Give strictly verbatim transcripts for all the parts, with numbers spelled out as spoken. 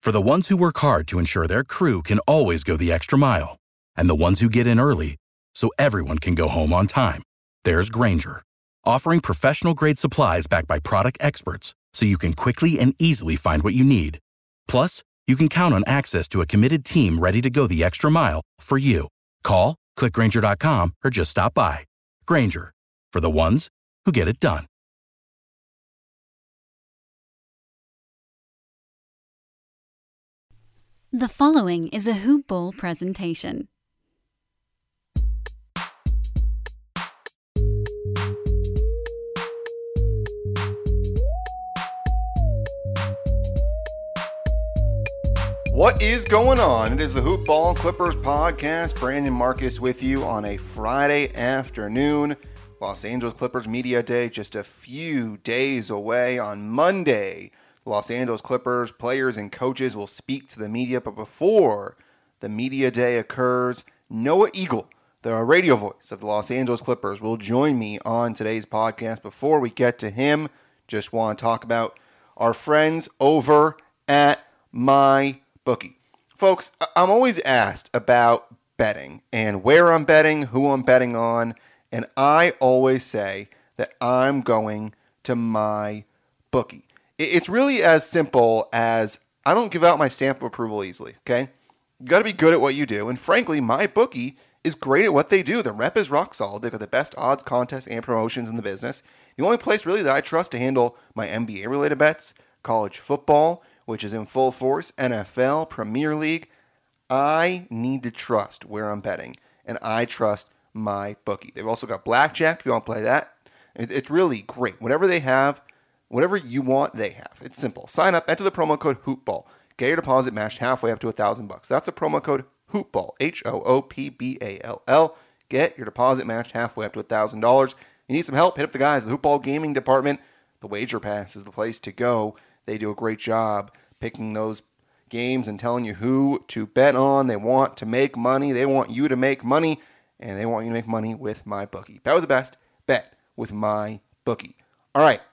For the ones who work hard to ensure their crew can always go the extra mile, and the ones who get in early so everyone can go home on time, there's Grainger, offering professional-grade supplies backed by product experts so you can quickly and easily find what you need. Plus, you can count on access to a committed team ready to go the extra mile for you. Call, click Grainger dot com, or just stop by. Grainger, for the ones who get it done. The following is a Hoop Ball presentation. What is going on? It is the Hoop Ball Clippers podcast. Brandon Marcus with you on a Friday afternoon. Los Angeles Clippers Media Day just a few days away. On Monday, Los Angeles Clippers players and coaches will speak to the media. But before the media day occurs, Noah Eagle, the radio voice of the Los Angeles Clippers, will join me on today's podcast. Before we get to him, just want to talk about our friends over at My Bookie. Folks, I'm always asked about betting and where I'm betting, who I'm betting on, and I always say that I'm going to My Bookie. It's really as simple as I don't give out my stamp of approval easily, okay? You got to be good at what you do, and frankly, My Bookie is great at what they do. The rep is rock solid. They've got the best odds, contests, and promotions in the business. The only place really that I trust to handle my N B A-related bets, college football, which is in full force, N F L, Premier League. I need to trust where I'm betting, and I trust My Bookie. They've also got blackjack if you want to play that. It's really great. Whatever they have, whatever you want, they have. It's simple. Sign up, enter the promo code HoopBall. Get your deposit matched halfway up to one thousand bucks. That's the promo code HoopBall, H O O P B A L L. Get your deposit matched halfway up to one thousand dollars. You need some help? Hit up the guys at the HoopBall Gaming Department. The Wager Pass is the place to go. They do a great job picking those games and telling you who to bet on. They want to make money. They want you to make money, and they want you to make money with My Bookie. Bet with the best. Bet with My Bookie. All right.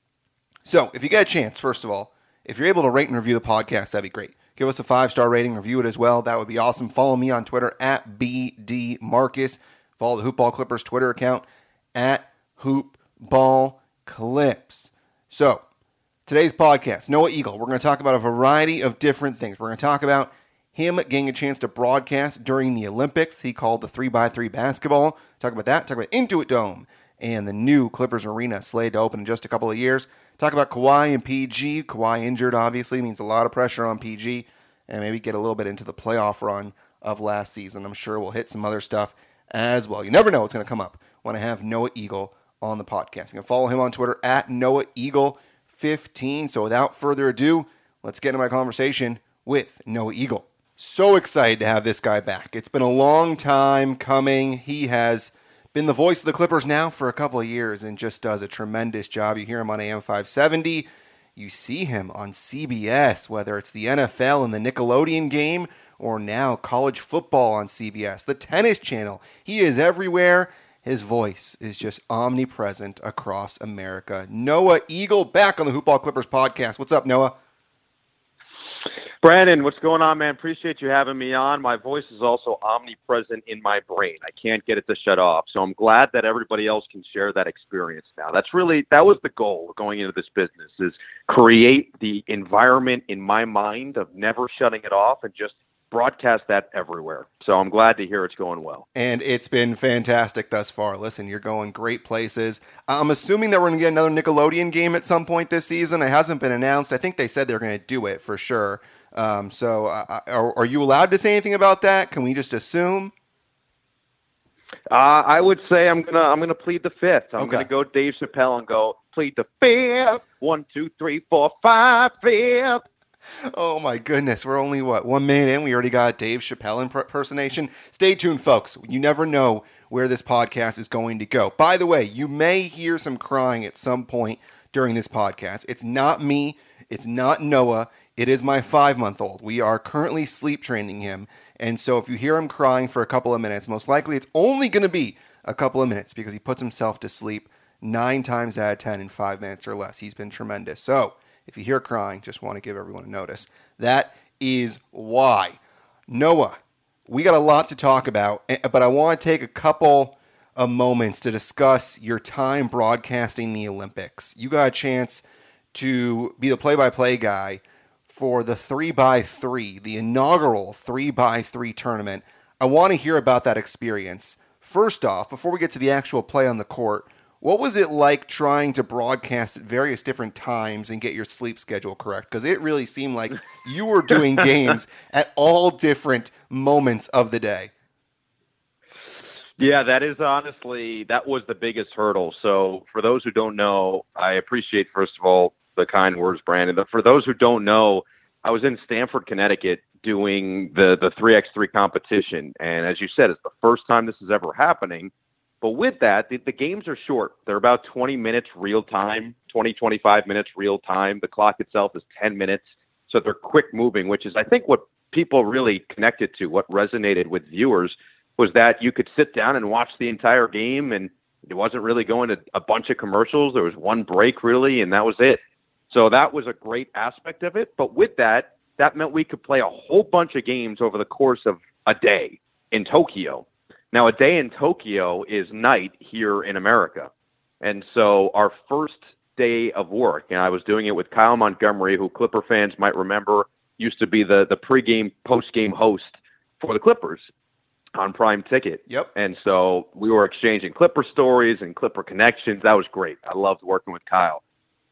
So if you get a chance, first of all, if you're able to rate and review the podcast, that'd be great. Give us a five-star rating, review it as well. That would be awesome. Follow me on Twitter at B D Marcus. Follow the Hoop Ball Clippers Twitter account at Hoop Ball Clips. So today's podcast, Noah Eagle, we're going to talk about a variety of different things. We're going to talk about him getting a chance to broadcast during the Olympics. He called the three by three basketball. Talk about that. Talk about Intuit Dome and the new Clippers Arena slated to open in just a couple of years. Talk about Kawhi and P G. Kawhi injured, obviously, means a lot of pressure on P G. And maybe get a little bit into the playoff run of last season. I'm sure we'll hit some other stuff as well. You never know what's going to come up when I have Noah Eagle on the podcast. You can follow him on Twitter at Noah Eagle fifteen. So without further ado, let's get into my conversation with Noah Eagle. So excited to have this guy back. It's been a long time coming. He has been the voice of the Clippers now for a couple of years and just does a tremendous job. You hear him on A M five seventy. You see him on C B S, whether it's the N F L and the Nickelodeon game or now college football on C B S, the Tennis Channel. He is everywhere. His voice is just omnipresent across America. Noah Eagle back on the Hoop Ball Clippers podcast. What's up, Noah? Brandon, what's going on, man? Appreciate you having me on. My voice is also omnipresent in my brain. I can't get it to shut off. So I'm glad that everybody else can share that experience now. That's really, that was the goal going into this business, is create the environment in my mind of never shutting it off and just broadcast that everywhere. So I'm glad to hear it's going well. And it's been fantastic thus far. Listen, you're going great places. I'm assuming that we're going to get another Nickelodeon game at some point this season. It hasn't been announced. I think they said they're going to do it for sure. Um, so uh, are, are you allowed to say anything about that? Can we just assume? Uh, I would say I'm gonna I'm gonna plead the fifth. I'm Okay. gonna go Dave Chappelle and go plead the fifth. One, two, three, four, five, fifth. Oh my goodness, we're only, what, one minute in? We already got a Dave Chappelle impersonation. Stay tuned, folks. You never know where this podcast is going to go. By the way, you may hear some crying at some point during this podcast. It's not me. It's not Noah. It is my five-month-old. We are currently sleep training him. And so if you hear him crying for a couple of minutes, most likely it's only going to be a couple of minutes because he puts himself to sleep nine times out of ten in five minutes or less. He's been tremendous. So If you hear crying, just want to give everyone a notice. That is why. Noah, we got a lot to talk about, but I want to take a couple of moments to discuss your time broadcasting the Olympics. You got a chance to be the play-by-play guy for the three by three, the inaugural three by three tournament. I want to hear about that experience. First off, before we get to the actual play on the court, what was it like trying to broadcast at various different times and get your sleep schedule correct? Because it really seemed like you were doing games at all different moments of the day. Yeah, that is honestly, that was the biggest hurdle. So for those who don't know, I appreciate, first of all, the kind words, Brandon. But for those who don't know, I was in Stamford, Connecticut doing the, the three by three competition. And as you said, it's the first time this is ever happening. But with that, the, the games are short. They're about twenty minutes real time, twenty, twenty-five minutes real time. The clock itself is ten minutes. So they're quick moving, which is, I think, what people really connected to, what resonated with viewers, was that you could sit down and watch the entire game, and it wasn't really going to a bunch of commercials. There was one break, really, and that was it. So that was a great aspect of it. But with that, that meant we could play a whole bunch of games over the course of a day in Tokyo. Now, a day in Tokyo is night here in America. And so our first day of work, and I was doing it with Kyle Montgomery, who Clipper fans might remember used to be the, the pregame, postgame host for the Clippers on Prime Ticket. Yep. And so we were exchanging Clipper stories and Clipper connections. That was great. I loved working with Kyle.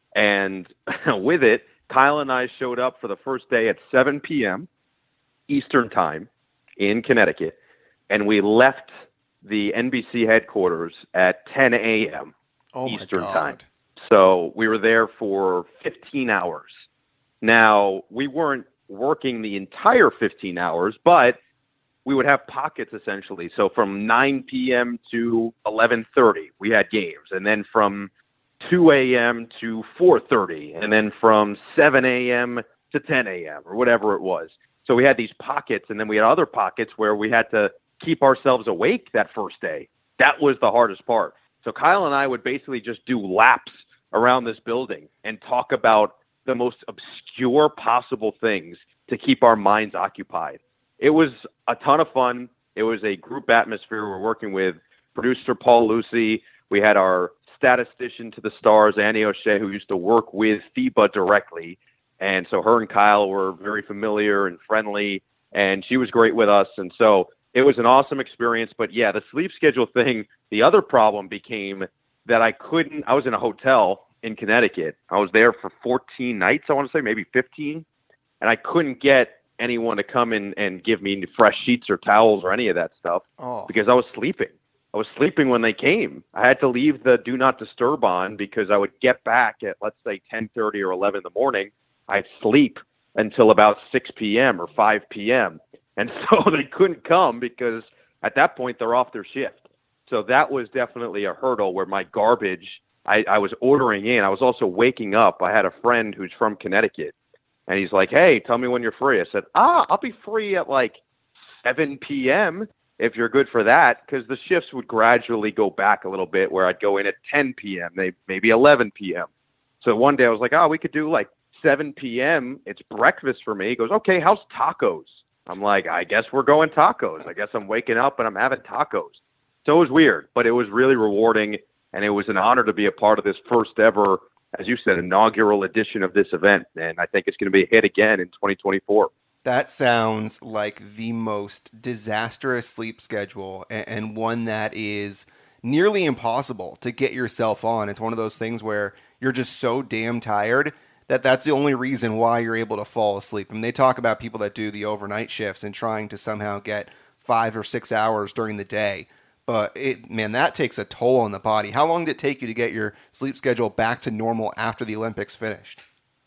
And with it, Kyle and I showed up for the first day at seven p.m. Eastern time in Connecticut. And we left the N B C headquarters at ten a.m. oh Eastern my God. time. So we were there for fifteen hours. Now, we weren't working the entire fifteen hours, but we would have pockets essentially. So from nine p.m. to eleven thirty, we had games. And then from two a.m. to four thirty, and then from seven a.m. to ten a.m. or whatever it was. So we had these pockets, and then we had other pockets where we had to keep ourselves awake that first day. That was the hardest part. So Kyle and I would basically just do laps around this building and talk about the most obscure possible things to keep our minds occupied. It was a ton of fun. It was a group atmosphere. We were working with producer Paul Lucy. We had our statistician to the stars, Annie O'Shea, who used to work with FIBA directly. And so her and Kyle were very familiar and friendly, and she was great with us. And so it was an awesome experience. But yeah, the sleep schedule thing, the other problem became that I couldn't, I was in a hotel in Connecticut. I was there for fourteen nights, I want to say, maybe fifteen. And I couldn't get anyone to come in and give me fresh sheets or towels or any of that stuff Oh. because I was sleeping. I was sleeping when they came. I had to leave the do not disturb on because I would get back at, let's say, ten thirty or eleven in the morning. I'd sleep until about six p.m. or five p.m. And so they couldn't come because at that point they're off their shift. So that was definitely a hurdle where my garbage, I, I was ordering in. I was also waking up. I had a friend who's from Connecticut, and he's like, hey, tell me when you're free. I said, ah, I'll be free at like seven p.m. if you're good for that, because the shifts would gradually go back a little bit where I'd go in at ten p.m., maybe eleven p.m. So one day I was like, oh, we could do like seven p.m. It's breakfast for me. He goes, okay, how's tacos? I'm like, I guess we're going tacos. I guess I'm waking up and I'm having tacos. So it was weird, but it was really rewarding, and it was an honor to be a part of this first ever, as you said, inaugural edition of this event. And I think it's going to be a hit again in twenty twenty-four. That sounds like the most disastrous sleep schedule, and one that is nearly impossible to get yourself on. It's one of those things where you're just so damn tired that that's the only reason why you're able to fall asleep. And they talk about people that do the overnight shifts and trying to somehow get five or six hours during the day. But it, man, that takes a toll on the body. How long did it take you to get your sleep schedule back to normal after the Olympics finished?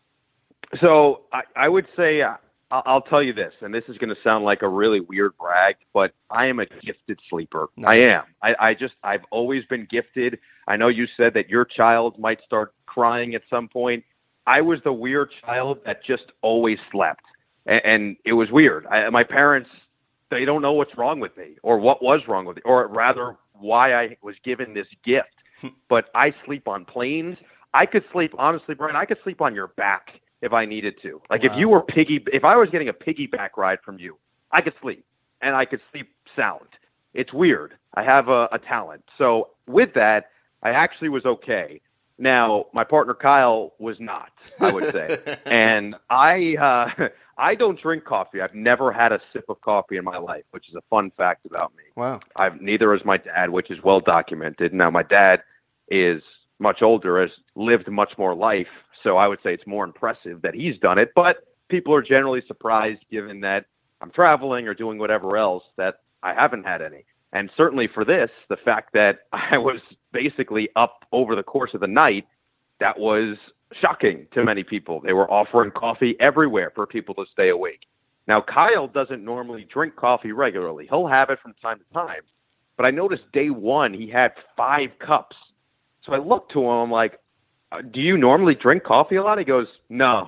So I, I would say, uh, I'll tell you this, and this is going to sound like a really weird brag, but I am a gifted sleeper. Nice. I am. I, I just, I've always been gifted. I know you said that your child might start crying at some point. I was the weird child that just always slept. And, and it was weird. I, my parents, they don't know what's wrong with me or what was wrong with me, or rather why I was given this gift. But I sleep on planes. I could sleep, honestly, Brian, I could sleep on your back if I needed to. Like, wow. if you were piggy, if I was getting a piggyback ride from you, I could sleep, and I could sleep sound. It's weird. I have a, a talent. So with that, I actually was okay. Now, my partner Kyle was not, I would say. And I uh, I don't drink coffee. I've never had a sip of coffee in my life, which is a fun fact about me. Wow. I've neither is my dad, which is well documented. Now, my dad is much older, has lived much more life, so I would say it's more impressive that he's done it. But people are generally surprised, given that I'm traveling or doing whatever else, that I haven't had any. And certainly for this, the fact that I was basically up over the course of the night, that was shocking to many people. They were offering coffee everywhere for people to stay awake. Now, Kyle doesn't normally drink coffee regularly. He'll have it from time to time. But I noticed day one, he had five cups. So I looked to him, I'm like, do you normally drink coffee a lot? He goes, no.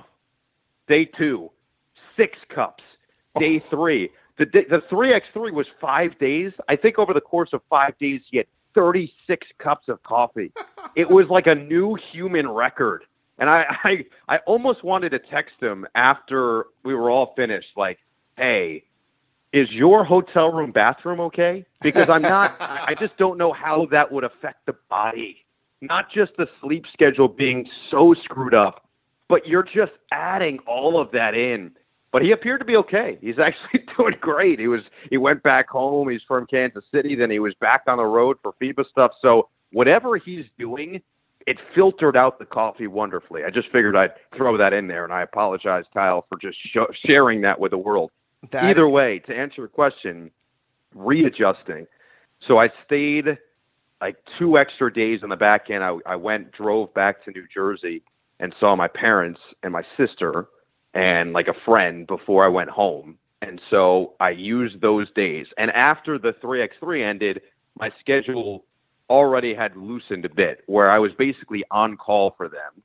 Day two, six cups. Day three. The the three by three was five days. I think over the course of five days, he had thirty-six cups of coffee. It was like a new human record. And I, I, I almost wanted to text him after we were all finished, like, hey, is your hotel room bathroom okay? Because I'm not, I just don't know how that would affect the body. Not just the sleep schedule being so screwed up, but you're just adding all of that in. But he appeared to be okay. He's actually doing great. He was. He went back home. He's from Kansas City. Then he was back on the road for FIBA stuff. So whatever he's doing, it filtered out the coffee wonderfully. I just figured I'd throw that in there, and I apologize, Kyle, for just sh- sharing that with the world. That... Either way, to answer your question, readjusting. So I stayed like two extra days on the back end. I, I went, drove back to New Jersey, and saw my parents and my sister and like a friend before I went home. And so I used those days. And after the three by three ended, my schedule already had loosened a bit, where I was basically on call for them.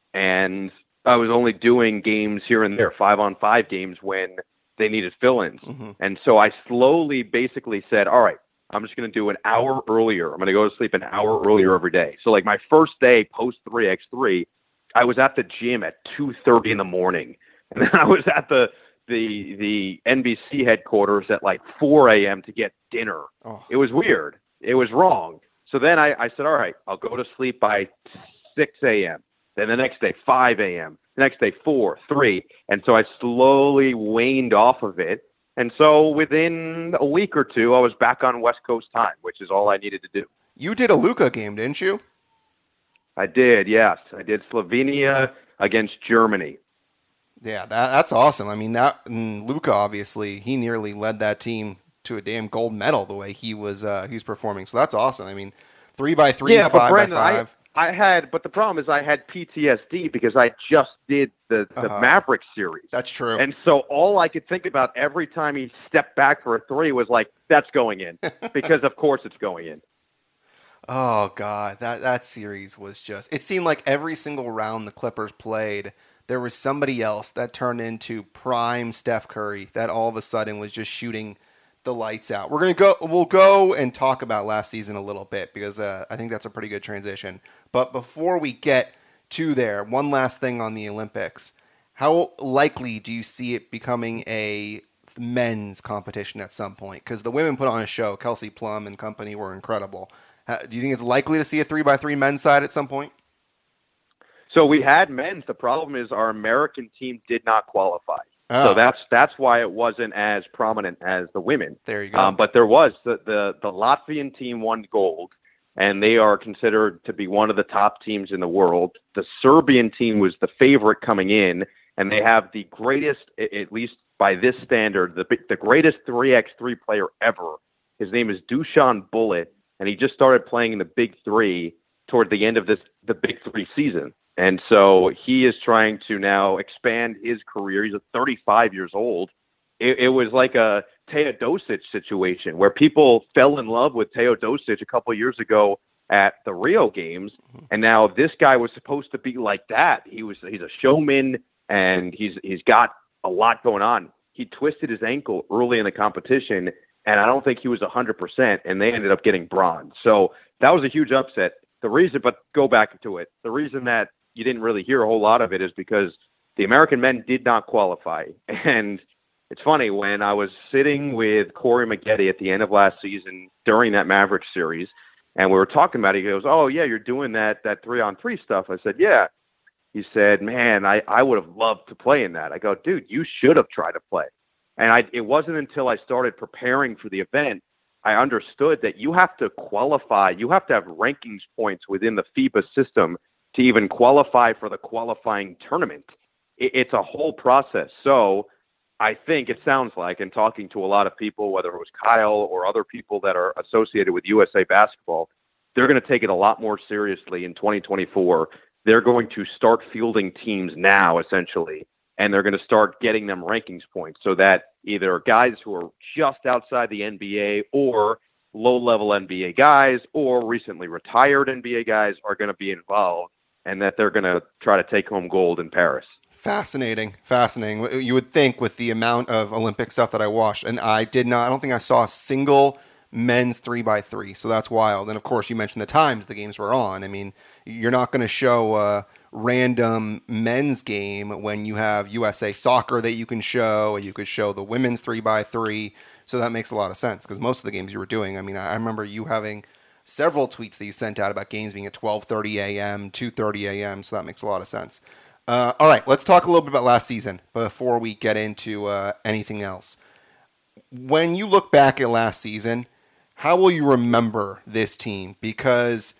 And I was only doing games here and there, five on five games when they needed fill-ins. Mm-hmm. And so I slowly basically said, all right, I'm just going to do an hour earlier. I'm going to go to sleep an hour earlier every day. So like my first day post three by three, I was at the gym at two thirty in the morning. And then I was at the the the N B C headquarters at like four a.m. to get dinner. Oh. It was weird. It was wrong. So then I, I said, all right, I'll go to sleep by six a.m. Then the next day, five a.m. The next day, four, three. And so I slowly waned off of it. And so within a week or two, I was back on West Coast time, which is all I needed to do. You did a Luka game, didn't you? I did, yes. I did Slovenia against Germany. Yeah, that, that's awesome. I mean, that Luka, obviously, he nearly led that team to a damn gold medal the way he was uh, he was performing. So that's awesome. I mean, three by three, yeah, five but Brandon, by five. I, I had, but the problem is I had P T S D because I just did the, the uh-huh. Maverick series. That's true. And so all I could think about every time he stepped back for a three was like, that's going in. Because, of course, it's going in. Oh, God. That, that series was just – it seemed like every single round the Clippers played – there was somebody else that turned into prime Steph Curry that all of a sudden was just shooting the lights out. We're going to go, we'll go and talk about last season a little bit because uh, I think that's a pretty good transition. But before we get to there, one last thing on the Olympics. How likely do you see it becoming a men's competition at some point? Because the women put on a show. Kelsey Plum and company were incredible. Uh, do you think it's likely to see a three by three men's side at some point? So we had men's. The problem is our American team did not qualify. Oh. So that's that's why it wasn't as prominent as the women. There you go. Um, but there was. The, the, the Latvian team won gold, and they are considered to be one of the top teams in the world. The Serbian team was the favorite coming in, and they have the greatest, at least by this standard, the, the greatest three by three player ever. His name is Dusan Bulut, and he just started playing in the Big Three toward the end of this the Big Three season. And so he is trying to now expand his career. He's a thirty-five years old. It, it was like a Teodosic situation where people fell in love with Teodosic a couple of years ago at the Rio Games, and now this guy was supposed to be like that. He was he's a showman, and he's he's got a lot going on. He twisted his ankle early in the competition, and I don't think he was one hundred percent, and they ended up getting bronze. So that was a huge upset. the reason, but go back to it. The reason that you didn't really hear a whole lot of it is because the American men did not qualify. And it's funny, when I was sitting with Corey Maggette at the end of last season during that Mavericks series, and we were talking about it, he goes, oh, yeah, you're doing that that three-on-three stuff. I said, yeah. He said, man, I, I would have loved to play in that. I go, dude, you should have tried to play. And I, it wasn't until I started preparing for the event I understood that you have to qualify. You have to have rankings points within the FIBA system to even qualify for the qualifying tournament. It, it's a whole process. So I think it sounds like, in talking to a lot of people, whether it was Kyle or other people that are associated with U S A Basketball, they're going to take it a lot more seriously in twenty twenty-four. They're going to start fielding teams now, essentially, and they're going to start getting them rankings points so that either guys who are just outside the N B A or low-level N B A guys or recently retired N B A guys are going to be involved, and that they're going to try to take home gold in Paris. Fascinating, fascinating. You would think with the amount of Olympic stuff that I watched, and I did not, I don't think I saw a single men's three by three, so that's wild. And of course, you mentioned the times the games were on. I mean, you're not going to show a random men's game when you have U S A Soccer that you can show, or you could show the women's three by three. So that makes a lot of sense, because most of the games you were doing, I mean, I remember you having several tweets that you sent out about games being at twelve thirty a.m., two thirty a.m., so that makes a lot of sense. Uh, all right, let's talk a little bit about last season before we get into uh, anything else. When you look back at last season, how will you remember this team? Because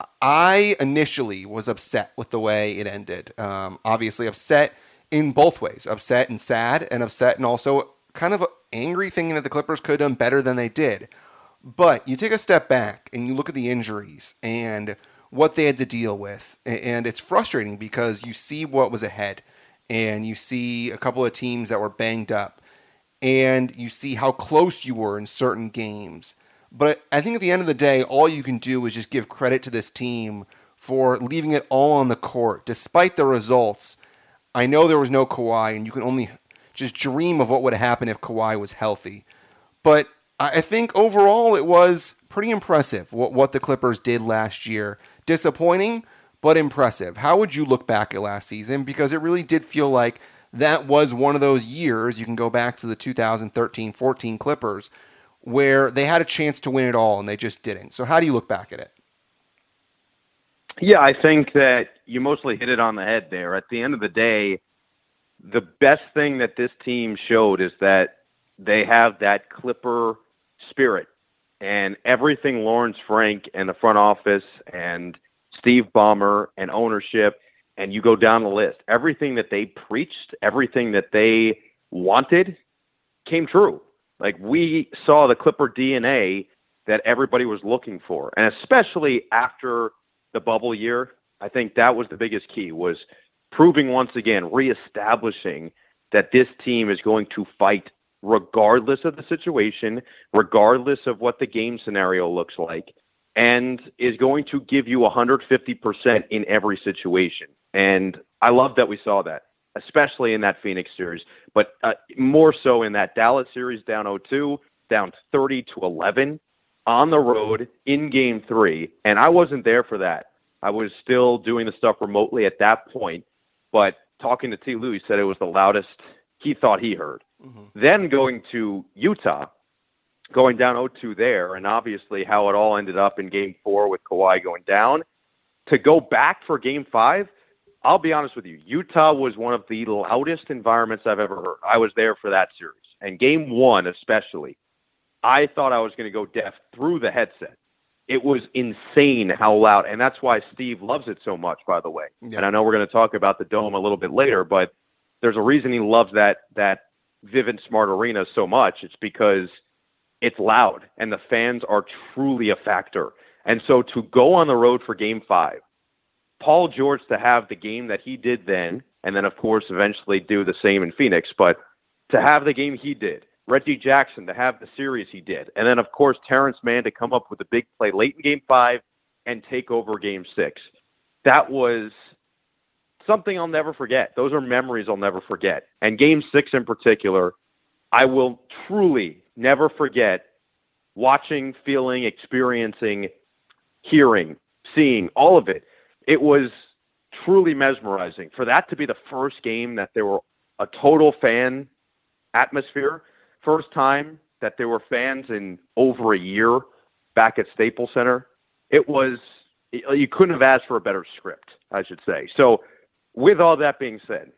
I initially was upset with the way it ended. Um, obviously upset in both ways. Upset and sad, and upset and also kind of angry, thinking that the Clippers could have done better than they did. But you take a step back and you look at the injuries and what they had to deal with. And it's frustrating because you see what was ahead, and you see a couple of teams that were banged up, and you see how close you were in certain games. But I think at the end of the day, all you can do is just give credit to this team for leaving it all on the court. Despite the results, I know there was no Kawhi, and you can only just dream of what would happen if Kawhi was healthy. But I think overall it was pretty impressive what, what the Clippers did last year. Disappointing, but impressive. How would you look back at last season? Because it really did feel like that was one of those years, you can go back to the two thousand thirteen fourteen Clippers, where they had a chance to win it all and they just didn't. So how do you look back at it? Yeah, I think that you mostly hit it on the head there. At the end of the day, the best thing that this team showed is that they have that Clipper spirit, and everything Lawrence Frank and the front office and Steve Ballmer and ownership, and you go down the list, everything that they preached, everything that they wanted came true. Like, we saw the Clipper D N A that everybody was looking for. And especially after the bubble year, I think that was the biggest key, was proving once again, reestablishing that this team is going to fight regardless of the situation, regardless of what the game scenario looks like, and is going to give you one hundred fifty percent in every situation. And I love that we saw that, especially in that Phoenix series, but uh, more so in that Dallas series, down oh two, down thirty to eleven, on the road in game three. And I wasn't there for that. I was still doing the stuff remotely at that point, but talking to T. Lou, he said it was the loudest he thought he heard. Mm-hmm. Then going to Utah, going down oh two there, and obviously how it all ended up in game four with Kawhi going down, to go back for game five, I'll be honest with you, Utah was one of the loudest environments I've ever heard. I was there for that series. And game one especially, I thought I was going to go deaf through the headset. It was insane how loud. And that's why Steve loves it so much, by the way. Yeah. And I know we're going to talk about the Dome a little bit later, but there's a reason he loves that that Vivint Smart Arena so much. It's because it's loud and the fans are truly a factor. And so to go on the road for game five, Paul George to have the game that he did then, and then, of course, eventually do the same in Phoenix, but to have the game he did, Reggie Jackson to have the series he did, and then, of course, Terrence Mann to come up with a big play late in game five and take over game six. That was something I'll never forget. Those are memories I'll never forget. And game six in particular, I will truly never forget watching, feeling, experiencing, hearing, seeing, all of it. It was truly mesmerizing. For that to be the first game that there were a total fan atmosphere, first time that there were fans in over a year back at Staples Center, it was, you couldn't have asked for a better script, I should say. So with all that being said,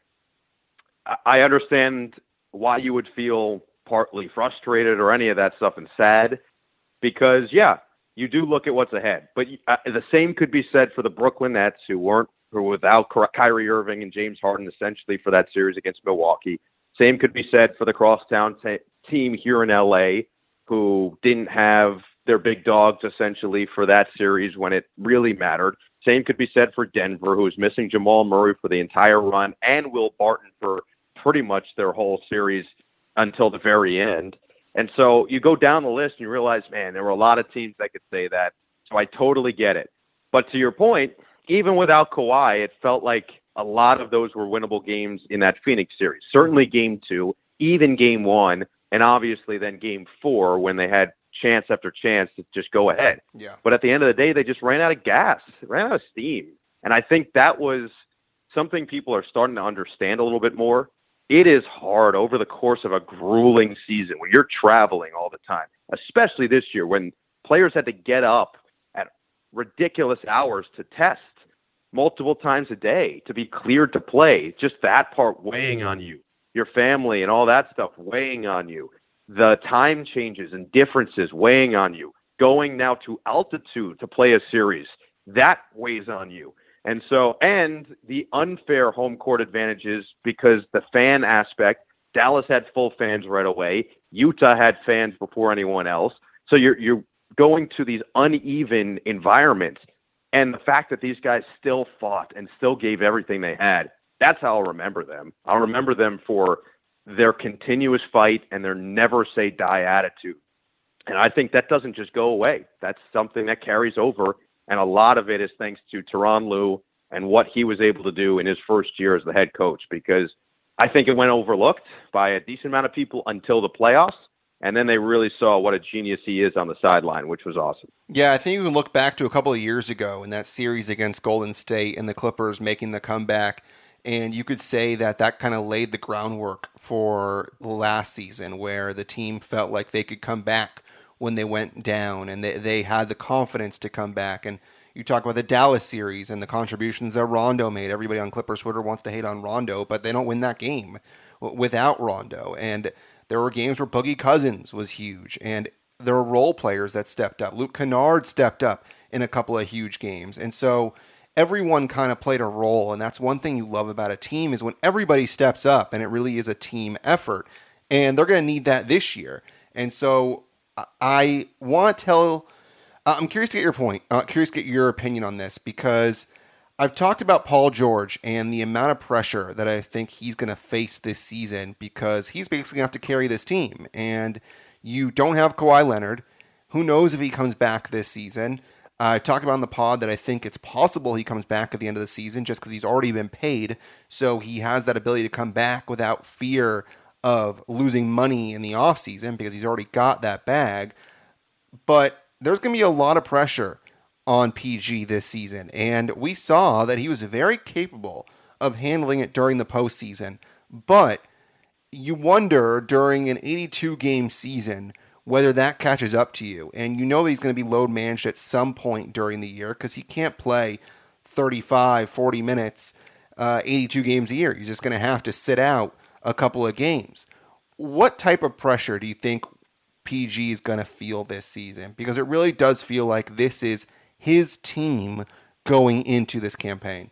I understand why you would feel partly frustrated or any of that stuff and sad, because, yeah, you do look at what's ahead. But uh, the same could be said for the Brooklyn Nets, who weren't, who were without Kyrie Irving and James Harden essentially for that series against Milwaukee. Same could be said for the crosstown t- team here in L A, who didn't have their big dogs essentially for that series when it really mattered. Same could be said for Denver, who was missing Jamal Murray for the entire run, and Will Barton for pretty much their whole series until the very end. And so you go down the list and you realize, man, there were a lot of teams that could say that. So I totally get it. But to your point, even without Kawhi, it felt like a lot of those were winnable games in that Phoenix series. Certainly game two, even game one, and obviously then game four when they had chance after chance to just go ahead. Yeah. But at the end of the day, they just ran out of gas, ran out of steam. And I think that was something people are starting to understand a little bit more. It is hard over the course of a grueling season when you're traveling all the time, especially this year when players had to get up at ridiculous hours to test multiple times a day to be cleared to play. Just that part weighing on you, your family and all that stuff weighing on you, the time changes and differences weighing on you, going now to altitude to play a series, that weighs on you. And so, and the unfair home court advantages, because the fan aspect, Dallas had full fans right away. Utah had fans before anyone else. So you're, you're going to these uneven environments. And the fact that these guys still fought and still gave everything they had, that's how I'll remember them. I'll remember them for their continuous fight and their never say die attitude. And I think that doesn't just go away. That's something that carries over. And a lot of it is thanks to Tyronn Lue and what he was able to do in his first year as the head coach, because I think it went overlooked by a decent amount of people until the playoffs. And then they really saw what a genius he is on the sideline, which was awesome. Yeah, I think you can look back to a couple of years ago in that series against Golden State and the Clippers making the comeback. And you could say that that kind of laid the groundwork for last season, where the team felt like they could come back when they went down, and they, they had the confidence to come back. And you talk about the Dallas series and the contributions that Rondo made. Everybody on Clippers Twitter wants to hate on Rondo, but they don't win that game without Rondo. And there were games where Boogie Cousins was huge, and there were role players that stepped up. Luke Kennard stepped up in a couple of huge games. And so everyone kind of played a role, and that's one thing you love about a team is when everybody steps up, and it really is a team effort. And they're going to need that this year. And so I want to tell, uh, I'm curious to get your point, uh, curious to get your opinion on this, because I've talked about Paul George and the amount of pressure that I think he's going to face this season, because he's basically going to have to carry this team. And you don't have Kawhi Leonard. Who knows if he comes back this season? I talked about on the pod that I think it's possible he comes back at the end of the season just because he's already been paid. So he has that ability to come back without fear of losing money in the offseason because he's already got that bag. But there's going to be a lot of pressure on P G this season. And we saw that he was very capable of handling it during the postseason. But you wonder during an eighty-two game season whether that catches up to you. And you know he's going to be load managed at some point during the year because he can't play thirty-five, forty minutes, uh, eighty-two games a year. He's just going to have to sit out a couple of games. What type of pressure do you think P G is going to feel this season? Because it really does feel like this is his team going into this campaign.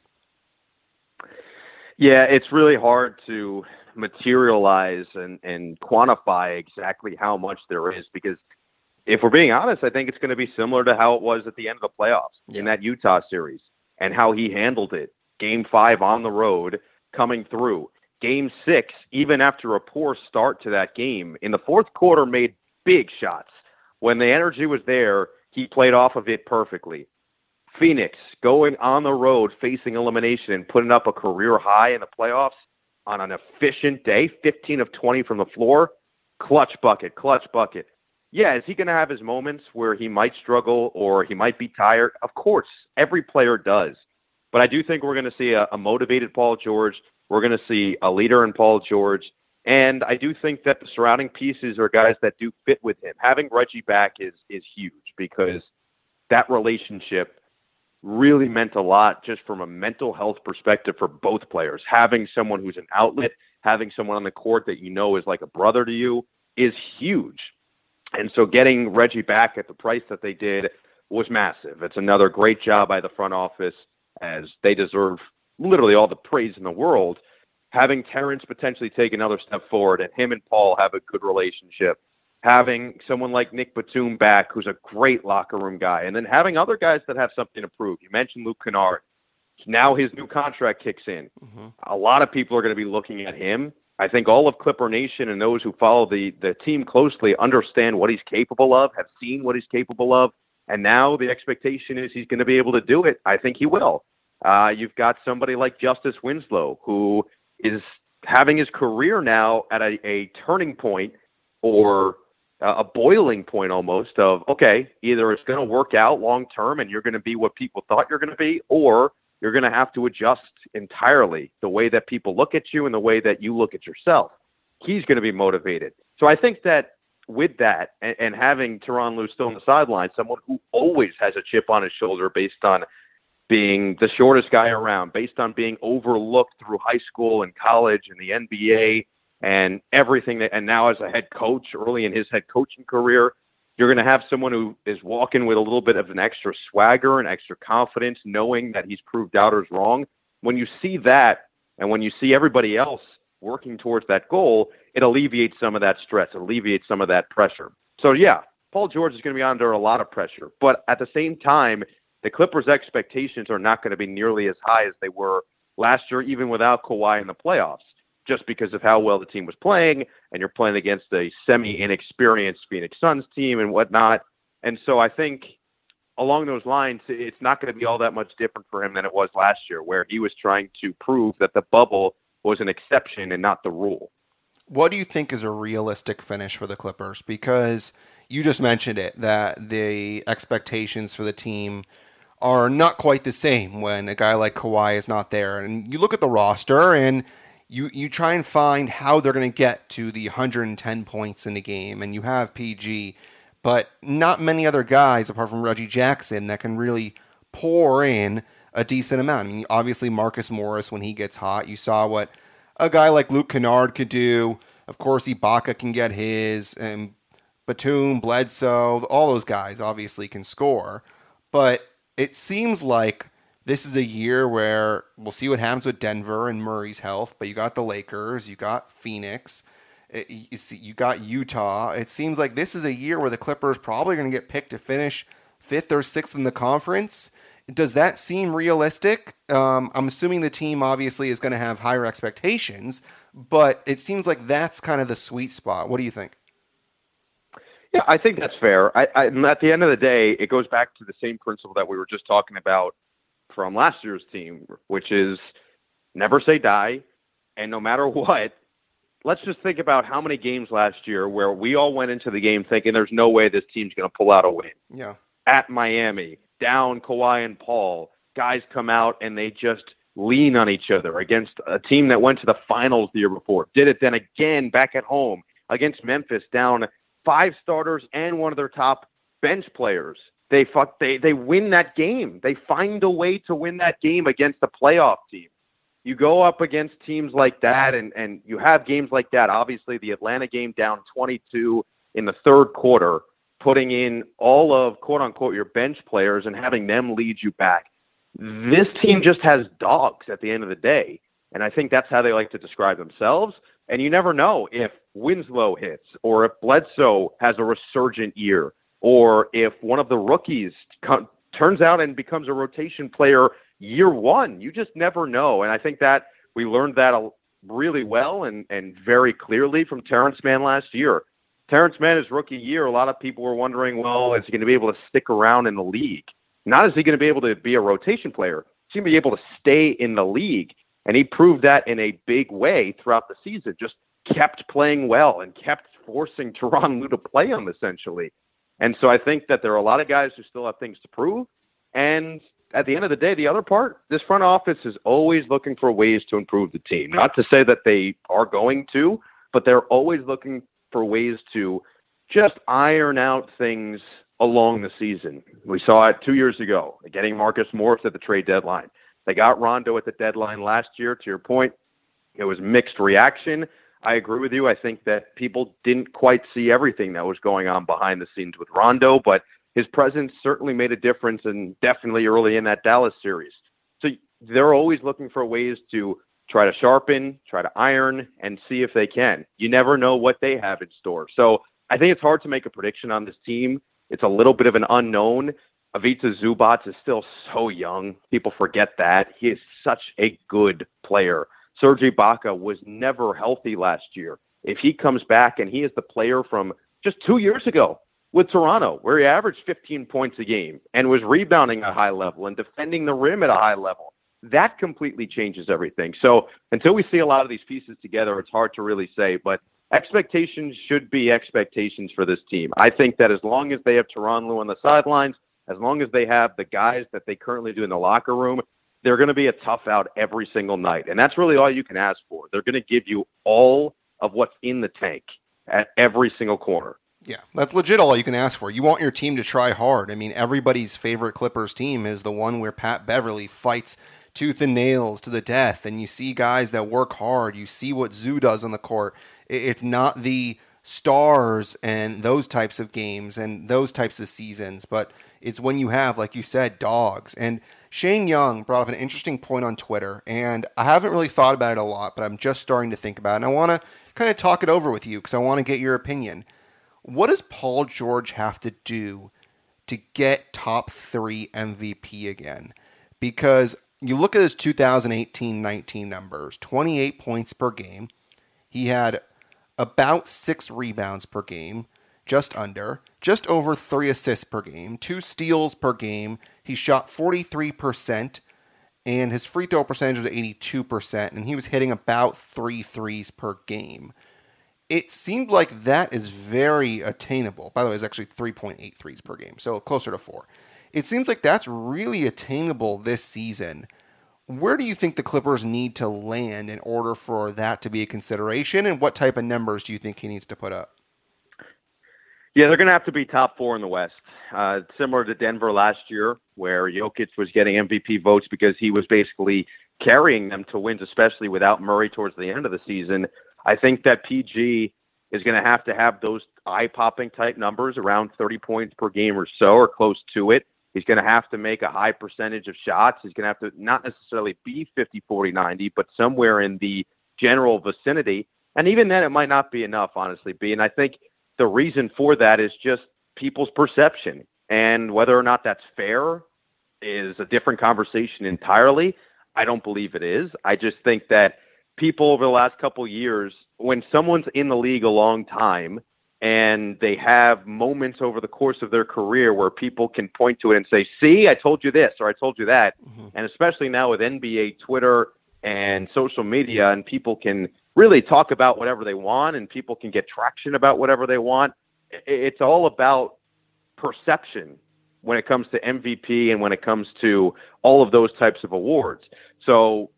Yeah, it's really hard to materialize and, and quantify exactly how much there is, because if we're being honest, I think it's going to be similar to how it was at the end of the playoffs yeah. in that Utah series and how he handled it. Game five on the road, coming through. Game six, even after a poor start to that game, in the fourth quarter made big shots. When the energy was there, he played off of it perfectly. Phoenix, going on the road, facing elimination and putting up a career high in the playoffs on an efficient day, fifteen of twenty from the floor, clutch bucket, clutch bucket. yeah, is he going to have his moments where he might struggle or he might be tired? Of course, every player does. But I do think we're going to see a, a motivated Paul George. We're going to see a leader in Paul George. And I do think that the surrounding pieces are guys that do fit with him. Having Reggie back is is huge because that relationship really meant a lot just from a mental health perspective for both players. Having someone who's an outlet, having someone on the court that you know is like a brother to you is huge. And so getting Reggie back at the price that they did was massive. It's another great job by the front office, as they deserve literally all the praise in the world. Having Terrence potentially take another step forward and him and Paul have a good relationship. Having someone like Nick Batum back, who's a great locker room guy, and then having other guys that have something to prove. You mentioned Luke Kennard. Now his new contract kicks in. Mm-hmm. A lot of people are going to be looking at him. I think all of Clipper Nation and those who follow the, the team closely understand what he's capable of, have seen what he's capable of, and now the expectation is he's going to be able to do it. I think he will. Uh, you've got somebody like Justice Winslow, who is having his career now at a, a turning point or a boiling point almost of, okay, either it's going to work out long term and you're going to be what people thought you're going to be, or you're going to have to adjust entirely the way that people look at you and the way that you look at yourself. He's going to be motivated. So I think that with that and, and having Tyronn Lue still on the sideline, someone who always has a chip on his shoulder based on being the shortest guy around, based on being overlooked through high school and college and the N B A and everything that, and now as a head coach early in his head coaching career, you're going to have someone who is walking with a little bit of an extra swagger and extra confidence, knowing that he's proved doubters wrong. When you see that, and when you see everybody else working towards that goal, it alleviates some of that stress, it alleviates some of that pressure. So yeah, Paul George is going to be under a lot of pressure, but at the same time, the Clippers' expectations are not going to be nearly as high as they were last year, even without Kawhi in the playoffs, just because of how well the team was playing, and you're playing against a semi-inexperienced Phoenix Suns team and whatnot. And so I think along those lines, it's not going to be all that much different for him than it was last year, where he was trying to prove that the bubble was an exception and not the rule. What do you think is a realistic finish for the Clippers? Because you just mentioned it, that the expectations for the team are not quite the same when a guy like Kawhi is not there. And you look at the roster and you, you try and find how they're going to get to the one hundred ten points in a game. And you have P G, but not many other guys apart from Reggie Jackson that can really pour in a decent amount. I mean, obviously Marcus Morris, when he gets hot, you saw what a guy like Luke Kennard could do. Of course, Ibaka can get his, and Batum, Bledsoe, all those guys obviously can score. But it seems like this is a year where we'll see what happens with Denver and Murray's health, but you got the Lakers, you got Phoenix, you got Utah. It seems like this is a year where the Clippers probably going to get picked to finish fifth or sixth in the conference. Does that seem realistic? Um, I'm assuming the team obviously is going to have higher expectations, but it seems like that's kind of the sweet spot. What do you think? Yeah, I think that's fair. I, I, at the end of the day, it goes back to the same principle that we were just talking about from last year's team, which is never say die. And no matter what, let's just think about how many games last year where we all went into the game thinking there's no way this team's going to pull out a win. Yeah. At Miami, down Kawhi and Paul, guys come out and they just lean on each other against a team that went to the finals the year before. Did it then again back at home against Memphis, down five starters and one of their top bench players. They fuck, they they win that game. They find a way to win that game against a playoff team. You go up against teams like that, and, and you have games like that. Obviously, the Atlanta game down twenty-two in the third quarter, putting in all of, quote-unquote, your bench players and having them lead you back. This team just has dogs at the end of the day, and I think that's how they like to describe themselves. And you never know if Winslow hits, or if Bledsoe has a resurgent year, or if one of the rookies co- turns out and becomes a rotation player year one. You just never know. And I think that we learned that really well and, and very clearly from Terrence Mann last year. Terrence Mann, his rookie year, a lot of people were wondering, well, is he going to be able to stick around in the league? Not is he going to be able to be a rotation player. He's going to be able to stay in the league. And he proved that in a big way throughout the season. Just kept playing well and kept forcing Tyronn Lue to play him, essentially. And so I think that there are a lot of guys who still have things to prove. And at the end of the day, the other part, this front office is always looking for ways to improve the team. Not to say that they are going to, but they're always looking for ways to just iron out things along the season. We saw it two years ago, getting Marcus Morris at the trade deadline. They got Rondo at the deadline last year. To your point, it was mixed reaction. I agree with you. I think that people didn't quite see everything that was going on behind the scenes with Rondo, but his presence certainly made a difference, and definitely early in that Dallas series. So they're always looking for ways to try to sharpen, try to iron, and see if they can. You never know what they have in store. So I think it's hard to make a prediction on this team. It's a little bit of an unknown. Ivica Zubac is still so young. People forget that. He is such a good player. Serge Ibaka was never healthy last year. If he comes back and he is the player from just two years ago with Toronto, where he averaged fifteen points a game and was rebounding at a high level and defending the rim at a high level, that completely changes everything. So until we see a lot of these pieces together, it's hard to really say, but expectations should be expectations for this team. I think that as long as they have Tyronn Lue on the sidelines, as long as they have the guys that they currently do in the locker room, they're going to be a tough out every single night. And that's really all you can ask for. They're going to give you all of what's in the tank at every single corner. Yeah, that's legit all you can ask for. You want your team to try hard. I mean, everybody's favorite Clippers team is the one where Pat Beverly fights tooth and nails to the death, and you see guys that work hard. You see what Zoo does on the court. It's not the stars and those types of games and those types of seasons, but it's when you have, like you said, dogs. And Shane Young brought up an interesting point on Twitter, and I haven't really thought about it a lot, but I'm just starting to think about it, and I want to kind of talk it over with you because I want to get your opinion. What does Paul George have to do to get top three M V P again? Because you look at his two thousand eighteen nineteen numbers, twenty-eight points per game. He had about six rebounds per game, just under, just over three assists per game, two steals per game. He shot forty-three percent, and his free throw percentage was eighty-two percent, and he was hitting about three threes per game. It seemed like that is very attainable. By the way, it's actually three point eight threes per game, so closer to four. It seems like that's really attainable this season. Where do you think the Clippers need to land in order for that to be a consideration, and what type of numbers do you think he needs to put up? Yeah, they're going to have to be top four in the West. Uh, similar to Denver last year, where Jokic was getting M V P votes because he was basically carrying them to wins, especially without Murray towards the end of the season. I think that P G is going to have to have those eye-popping type numbers, around thirty points per game or so, or close to it. He's going to have to make a high percentage of shots. He's going to have to not necessarily be fifty, forty, ninety, but somewhere in the general vicinity. And even then, it might not be enough, honestly, B. And I think the reason for that is just people's perception. And whether or not that's fair is a different conversation entirely. I don't believe it is. I just think that people over the last couple of years, when someone's in the league a long time and they have moments over the course of their career where people can point to it and say, see, I told you this, or I told you that. Mm-hmm. And especially now with N B A Twitter and social media, and people can really talk about whatever they want, and people can get traction about whatever they want. It's all about perception when it comes to M V P and when it comes to all of those types of awards. So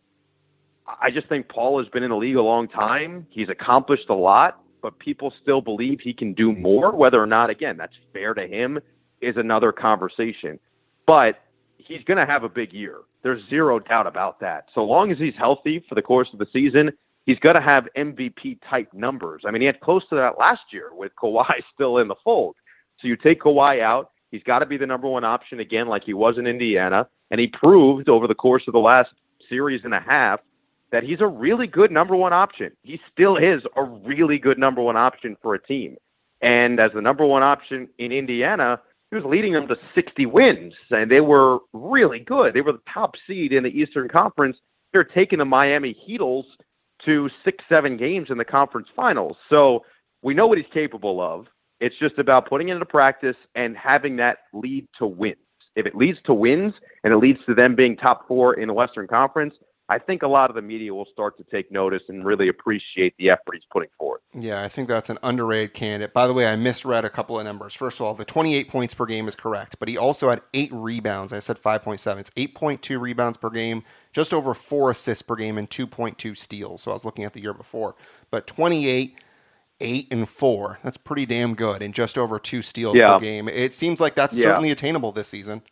I just think Paul has been in the league a long time. He's accomplished a lot, but people still believe he can do more. Whether or not, again, that's fair to him is another conversation. But he's going to have a big year. There's zero doubt about that. So long as he's healthy for the course of the season, he's going to have M V P-type numbers. I mean, he had close to that last year with Kawhi still in the fold. So you take Kawhi out, he's got to be the number one option again like he was in Indiana, and he proved over the course of the last series and a half that he's a really good number one option. He still is a really good number one option for a team. And as the number one option in Indiana, he was leading them to sixty wins, and they were really good. They were the top seed in the Eastern Conference. They're taking the Miami Heatles to six, seven games in the conference finals. So we know what he's capable of. It's just about putting it into practice and having that lead to wins. If it leads to wins and it leads to them being top four in the Western Conference, I think a lot of the media will start to take notice and really appreciate the effort he's putting forth. Yeah, I think that's an underrated candidate. By the way, I misread a couple of numbers. First of all, the twenty-eight points per game is correct, but he also had eight rebounds. I said five point seven. It's eight point two rebounds per game, just over four assists per game, and two point two steals. So I was looking at the year before. But twenty-eight, eight, and four, that's pretty damn good, and just over two steals yeah. per game. It seems like that's yeah. certainly attainable this season.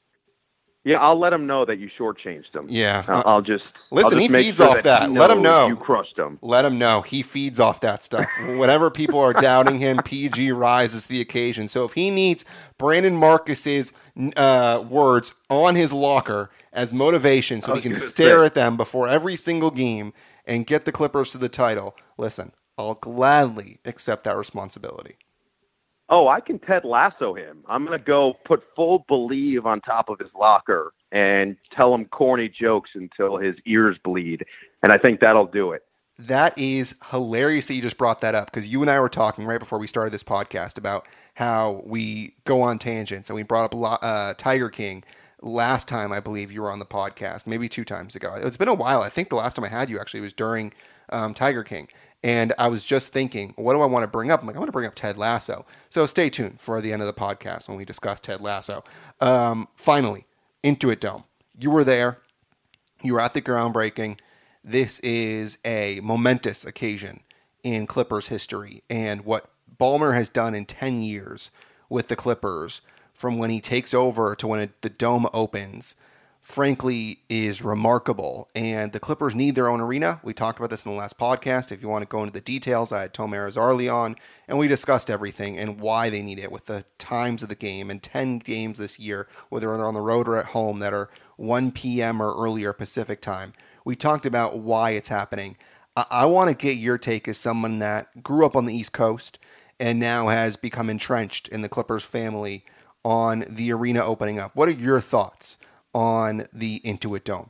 Yeah, I'll let him know that you shortchanged him. Yeah. Uh, I'll just listen. I'll just he make feeds sure off that. that. Let him know you crushed him. Let him know he feeds off that stuff. Whenever people are doubting him, P G rises to the occasion. So if he needs Brandon Marcus's uh, words on his locker as motivation, so he can stare say. at them before every single game and get the Clippers to the title, listen, I'll gladly accept that responsibility. Oh, I can Ted Lasso him. I'm going to go put full Believe on top of his locker and tell him corny jokes until his ears bleed. And I think that'll do it. That is hilarious that you just brought that up, because you and I were talking right before we started this podcast about how we go on tangents, and we brought up uh, Tiger King last time I believe you were on the podcast, maybe two times ago. It's been a while. I think the last time I had you actually was during um, Tiger King. And I was just thinking, what do I want to bring up? I'm like, I want to bring up Ted Lasso. So stay tuned for the end of the podcast when we discuss Ted Lasso. Um, finally, Intuit Dome. You were there. You were at the groundbreaking. This is a momentous occasion in Clippers history. And what Ballmer has done in ten years with the Clippers, from when he takes over to when it, the Dome opens, frankly, is remarkable. And the Clippers need their own arena. We talked about this in the last podcast. If you want to go into the details, I had Tomer Azarly on, and we discussed everything and why they need it with the times of the game, and ten games this year, whether they're on the road or at home, that are one p.m. or earlier Pacific time. We talked about why it's happening. I, I want to get your take as someone that grew up on the East Coast and now has become entrenched in the Clippers family on the arena opening up. What are your thoughts on the Intuit Dome?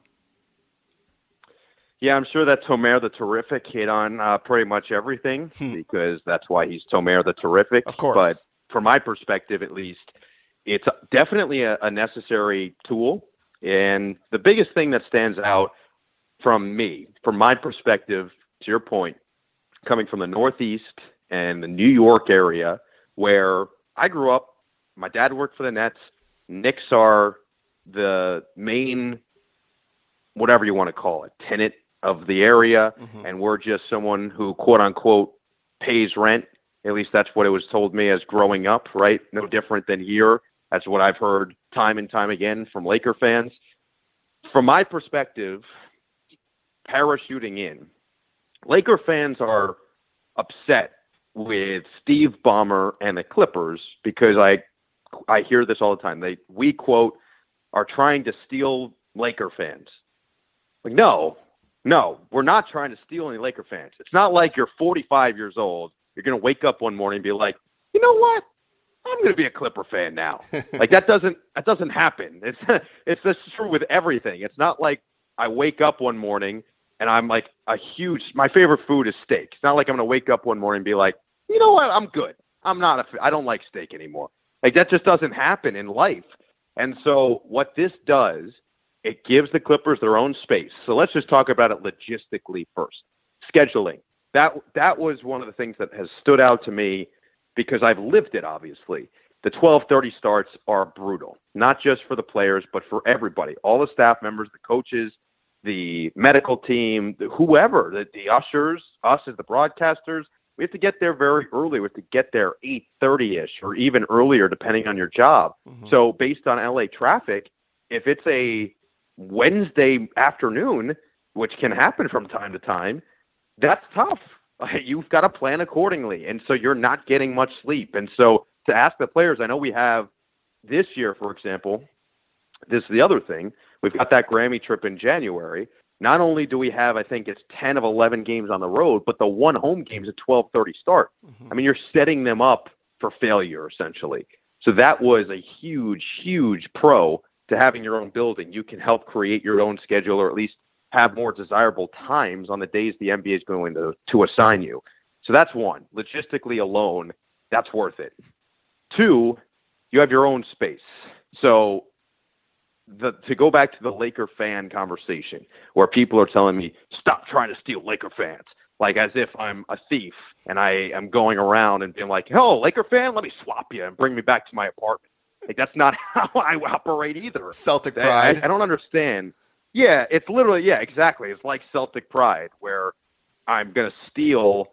Yeah, I'm sure that Tomer the Terrific hit on uh, pretty much everything hmm. because that's why he's Tomer the Terrific. Of course. But from my perspective, at least, it's definitely a, a necessary tool. And the biggest thing that stands out from me, from my perspective, to your point, coming from the Northeast and the New York area, where I grew up, my dad worked for the Nets. Knicks are the main, whatever you want to call it, tenant of the area, mm-hmm. and we're just someone who, quote unquote, pays rent. At least that's what it was told me as growing up, right? No different than here. That's what I've heard time and time again from Laker fans. From my perspective, parachuting in, Laker fans are upset with Steve Ballmer and the Clippers because I I hear this all the time. They, we, quote, are trying to steal Laker fans. Like, no, no, we're not trying to steal any Laker fans. It's not like you're forty-five years old. You're going to wake up one morning and be like, you know what? I'm going to be a Clipper fan now. Like, that doesn't that doesn't happen. It's it's this is true with everything. It's not like I wake up one morning and I'm like a huge. My favorite food is steak. It's not like I'm going to wake up one morning and be like, you know what? I'm good. I'm not a. I don't like steak anymore. Like, that just doesn't happen in life. And so what this does, it gives the Clippers their own space. So let's just talk about it logistically first. Scheduling. That that was one of the things that has stood out to me because I've lived it, obviously. The twelve thirty starts are brutal, not just for the players, but for everybody. All the staff members, the coaches, the medical team, the, whoever, the, the ushers, us as the broadcasters. We have to get there very early. We have to get there eight thirty-ish or even earlier, depending on your job. Mm-hmm. So based on L A traffic, if it's a Wednesday afternoon, which can happen from time to time, that's tough. You've got to plan accordingly. And so you're not getting much sleep. And so to ask the players, I know we have this year, for example, this is the other thing. We've got that Grammy trip in January. Not only do we have, I think it's ten of eleven games on the road, but the one home game is a twelve thirty start. Mm-hmm. I mean, you're setting them up for failure, essentially. So that was a huge, huge pro to having your own building. You can help create your own schedule, or at least have more desirable times on the days the N B A is going to, to assign you. So that's one. Logistically alone, that's worth it. Two, you have your own space. So the, to go back to the Laker fan conversation where people are telling me, stop trying to steal Laker fans, like as if I'm a thief and I am going around and being like, oh, Laker fan, let me swap you and bring me back to my apartment. Like, that's not how I operate either. Celtic pride. I, I don't understand. Yeah, it's literally, yeah, exactly. It's like Celtic pride, where I'm going to steal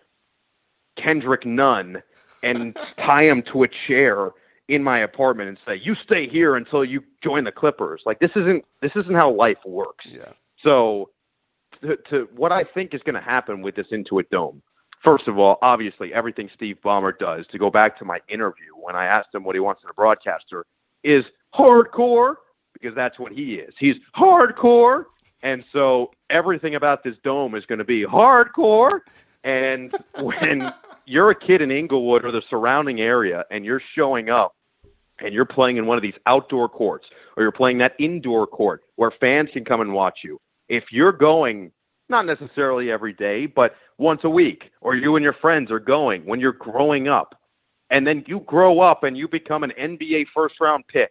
Kendrick Nunn and tie him to a chair in my apartment and say, you stay here until you join the Clippers. Like, this isn't this isn't how life works. Yeah. So to, to what I think is going to happen with this Intuit Dome, first of all, obviously everything Steve Ballmer does, to go back to my interview when I asked him what he wants in a broadcaster, is hardcore, because that's what he is. He's hardcore. And so everything about this dome is going to be hardcore. And when you're a kid in Inglewood or the surrounding area and you're showing up and you're playing in one of these outdoor courts, or you're playing that indoor court where fans can come and watch you, if you're going, not necessarily every day, but once a week, or you and your friends are going when you're growing up, and then you grow up and you become an N B A first round pick,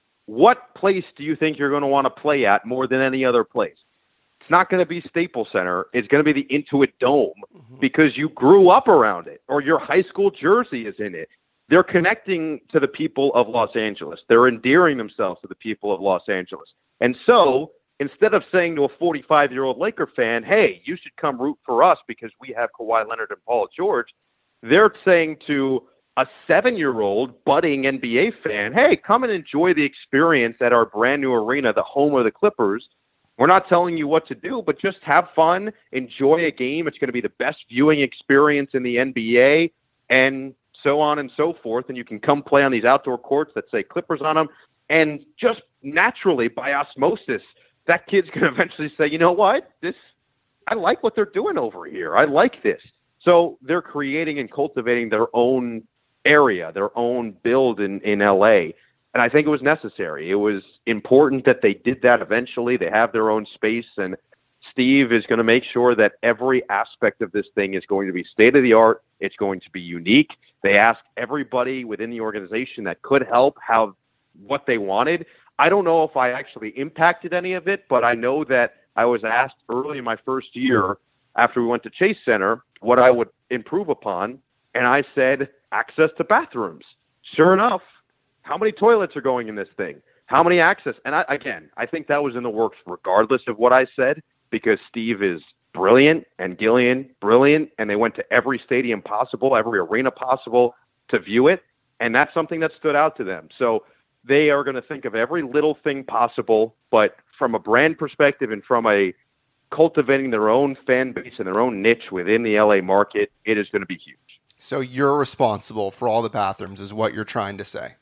what place do you think you're going to want to play at more than any other place? It's not going to be Staples Center. It's going to be the Intuit Dome, mm-hmm. because you grew up around it, or your high school jersey is in it. They're connecting to the people of Los Angeles. They're endearing themselves to the people of Los Angeles. And so instead of saying to a forty-five-year-old Laker fan, hey, you should come root for us because we have Kawhi Leonard and Paul George, they're saying to a seven-year-old budding N B A fan, hey, come and enjoy the experience at our brand new arena, the home of the Clippers. We're not telling you what to do, but just have fun, enjoy a game. It's going to be the best viewing experience in the N B A, and so on and so forth. And you can come play on these outdoor courts that say Clippers on them. And just naturally, by osmosis, that kid's going to eventually say, you know what, this, I like what they're doing over here. I like this. So they're creating and cultivating their own area, their own build in, in L A. And I think it was necessary. It was important that they did that eventually. They have their own space, and Steve is going to make sure that every aspect of this thing is going to be state-of-the-art. It's going to be unique. They asked everybody within the organization that could help how what they wanted. I don't know if I actually impacted any of it, but I know that I was asked early in my first year after we went to Chase Center what I would improve upon, and I said access to bathrooms. Sure enough, how many toilets are going in this thing? How many access? And I, again, I think that was in the works regardless of what I said, because Steve is brilliant and Gillian brilliant, and they went to every stadium possible, every arena possible to view it. And that's something that stood out to them. So they are going to think of every little thing possible, but from a brand perspective and from a cultivating their own fan base and their own niche within the L A market, it is going to be huge. So you're responsible for all the bathrooms is what you're trying to say.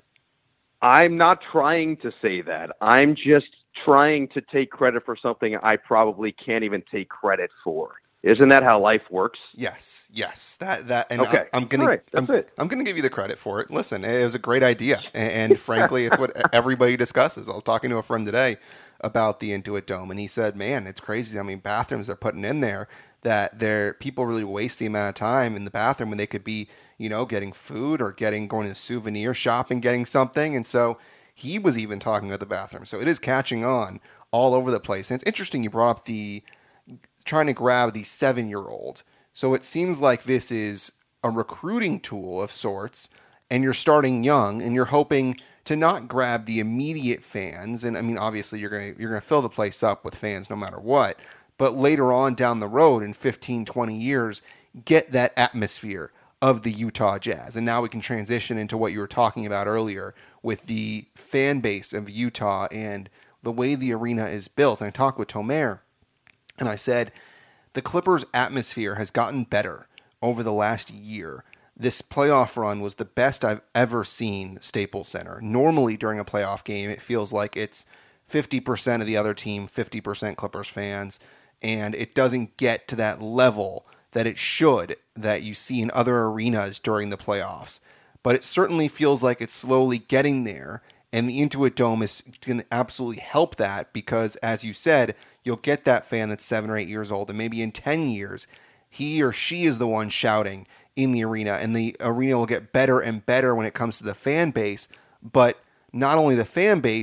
I'm not trying to say that. I'm just trying to take credit for something I probably can't even take credit for. Isn't that how life works? Yes, yes. That that and okay. I, I'm gonna right, I'm, I'm gonna give you the credit for it. Listen, it was a great idea, and, and frankly, it's what everybody discusses. I was talking to a friend today about the Intuit Dome, and he said, "Man, it's crazy. I mean, bathrooms they're putting in there that they're people really waste the amount of time in the bathroom when they could be, you know, getting food or getting going to a souvenir shop and getting something." And so he was even talking about the bathroom. So it is catching on all over the place. And it's interesting you brought up the trying to grab the seven-year-old. So it seems like this is a recruiting tool of sorts, and you're starting young, and you're hoping to not grab the immediate fans. And I mean, obviously, you're going to you're going to fill the place up with fans no matter what. But later on down the road, in fifteen, twenty years, get that atmosphere of the Utah Jazz. And now we can transition into what you were talking about earlier with the fan base of Utah and the way the arena is built. And I talked with Tomer, and I said, the Clippers' atmosphere has gotten better over the last year. This playoff run was the best I've ever seen Staples Center. Normally during a playoff game, it feels like it's fifty percent of the other team, fifty percent Clippers fans, and it doesn't get to that level that it should that you see in other arenas during the playoffs. But it certainly feels like it's slowly getting there, and the Intuit Dome is going to absolutely help that because, as you said, you'll get that fan that's seven or eight years old, and maybe in ten years, he or she is the one shouting in the arena, and the arena will get better and better when it comes to the fan base. But not only the fan base,